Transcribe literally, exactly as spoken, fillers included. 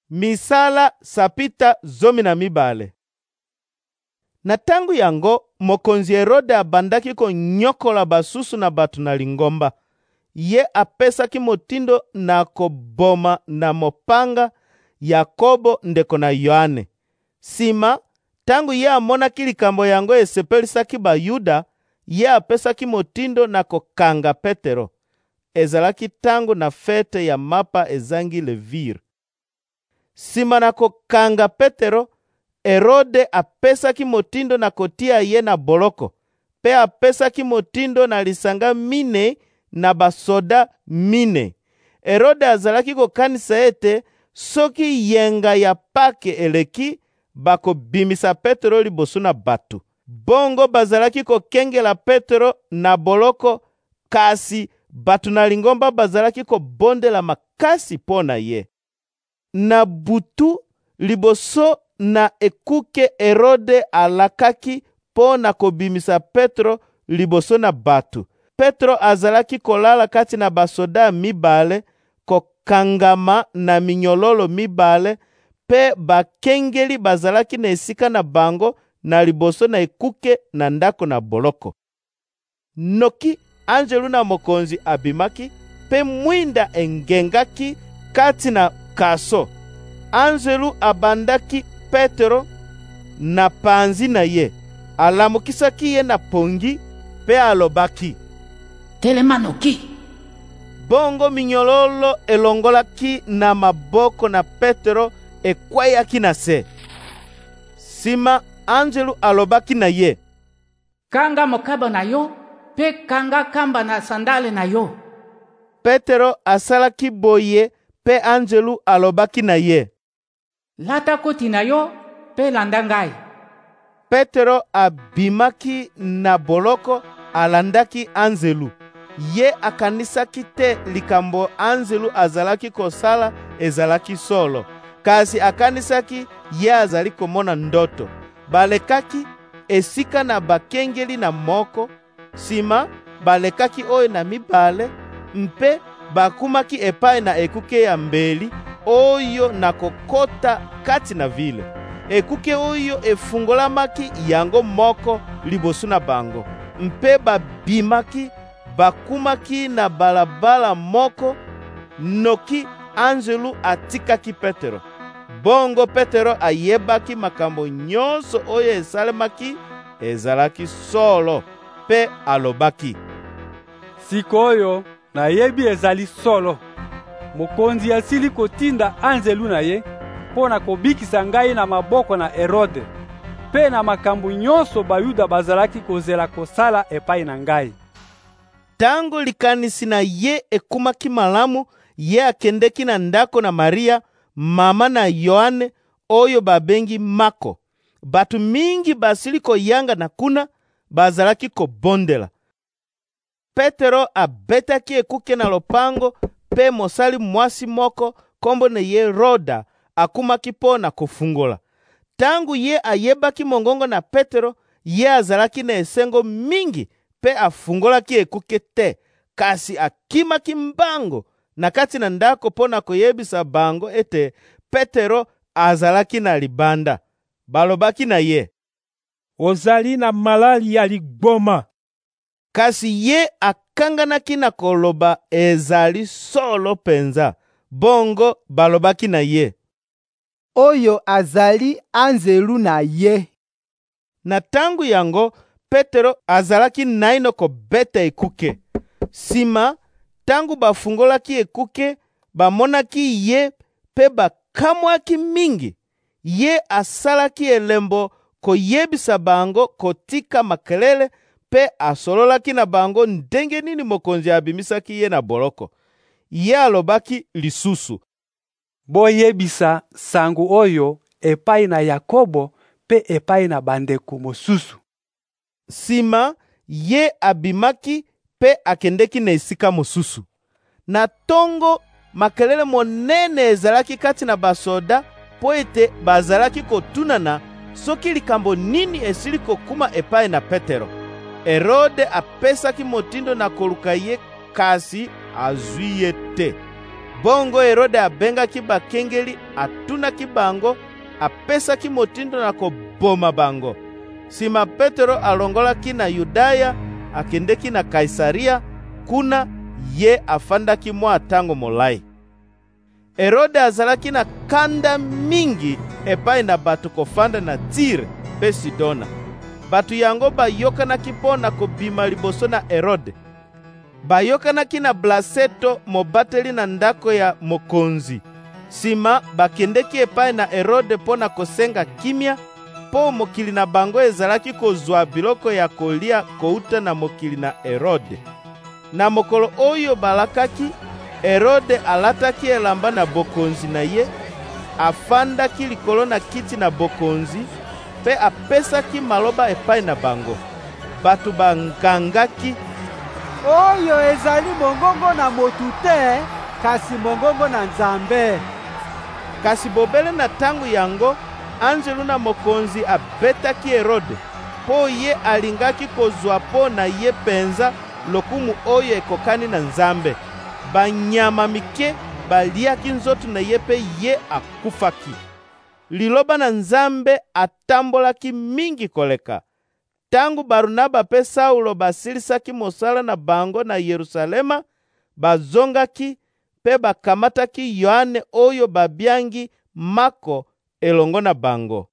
Misala sapita zomi na mibale. Na tangu yango mokonzi Herode abandaki konyokola basusu na bato na lingomba. Ye apesaki motindo na koboma na mopanga Yakobo ndeko na Yohane. Sima, tangu ye amonaki likambo yango esepelisaki Bayuda, ye apesaki motindo na kokanga Petero. Ezalaki tangu na fete ya mapa ezangi levire. Sima na kokanga Petero, Herode apesaki motindo na kotia ye na boloko, pe apesaki motindo na lisanga mine na basoda mine. Herode azalaki kokanisa ete soki yenga ya Pake eleki, bakobimisa Petero liboso na bato. Bongo bazalaki kokengela Petero na boloko, kasi bato na lingomba bazalaki kobondela makasi mpo na ye. Na butu liboso na ekuke Herode alakaki mpo na kobimisa Petro liboso na bato. Petro azalaki kolala kati na basoda mibale, kokangama na minyololo mibale, pe bakengeli bazalaki na esika na bango na liboso na ekuke na ndako na boloko. Noki anjelu na mokonzi abimaki, pe mwinda engengaki kati na kaso. Anjelu abandaki Petero na panzi na ye, alamukisaki ye na pongi, pe alobaki, telema noki. Bongo minyololo elongolaki na maboko na Petero ekweyaki na se. Sima anjelu alobaki na ye, kanga mokaba na yo, pe kanga kamba na sandale na yo. Petero asalaki boye, pe anjelu alobaki na ye, lata koti na yo, pe landa ngai. Petero abimaki na boloko, alandaki anjelu. Ye akanisaki te likambo anjelu azalaki kosala ezalaki solo, kasi akanisaki ye azali komona ndoto. Balekaki esika na bakengeli na moko, sima balekaki oyo na mibale, mpe bakumaki epai na ekuke ya mbeli oyo na kokota kati na vile. Ekuke oyo efungolamaki yango moko liboso na bango, mpe babimaki bakumaki na balabala moko, noki anjelu atikaki Petero. Bongo Petero ayebaki makambo nyonso oyo esalemaki ezalaki solo, pe alobaki, sikoyo nayebi ezali solo. Mokonzi asili kotinda anjelu na ye mpo na kobikisa ngai na maboko na Herode, pe na makambo nyonso Bayuda bazalaki kozela kosala epai na ngai. Tango likanisi na ye ekumaki malamu, ye akendeki na ndako na Maria, mama na Yohane oyo babengi Mako. Batu mingi basili koyanga na kuna, bazalaki kobondela. Petero abetaki ekuke na lopango, pe mosali mwasi moko kombo na ye Roda akumaki po na kofungola. Tangu ye ayebaki mongongo na Petero, ye azalaki na esengo mingi, pe afungolaki ekuke te, kasi akimaki mbango na kati na ndako po na koyebisa bango ete Petero azalaki na libanda. Balobaki na ye, ozali na malali ya ligboma. Kasi ye akanganaki na koloba ezali solo penza. Bongo balobaki na ye, oyo azali anjelu na ye. Na tangu yango Petero azalaki naino kobeta ekuke. Sima, tangu bafungolaki ekuke, bamonaki ye pe bakamwaki mingi. Ye asalaki elembo koyebisa bango kotika makelele, pe asololaki na bango ndenge nini mokonzi abimisaki ye na boloko. Ye alobaki lisusu, boyebisa sango oyo epai na Yakobo pe epai na bandeko mosusu. Sima, ye abimaki pe akendeki na esika mosusu. Na tongo makelele monene ezalaki kati na basoda, po ete bazalaki kotunana soki likambo nini esili kokuma epai na Petero. Herode apesaki motindo na koluka ye, kasi azwi ye te. Bongo Herode abengaki bakengeli atunaki bango, apesaki motindo na koboma bango. Sima Petro alongolaki na Yudaya akendeki na Kaisaria, kuna ye afandaki mwa tango molai. Herode azalaki na kanda mingi epai na bato kofanda na Tire pe Sidona. Bato yango bayokanaki mpo na kobima liboso na Herode. Bayokanaki na Blaseto mobateli na ndako ya mokonzi. Sima bakendeki epai na Herode mpo na kosenga kimia, po mokili na bango ezalaki kozwa biloko ya kolia kouta na mokili na Herode. Na mokolo oyo balakaki, Herode alataki elamba na bokonzi na ye, afandaki likolo na kiti na bokonzi, pe apesaki maloba epai na bango. Bato bangangaki, oyo ezali mongongo na motu te, kasi mongongo na Nzambe. Kasi bobele na tangu yango, anjelu na mokonzi abetaki Herode, po ye alingaki kozwa po na ye penza lokumu oyo ekokani na Nzambe. Banyama mike baliaki nzoto na ye pe ye akufaki. Liloba na Nzambe atambolaki mingi koleka. Tangu Barnaba pe Saulo basilisaki mosala na bango na Yerusalema, bazongaki pe bakamataki Yohane oyo babyangi Mako elongo na bango.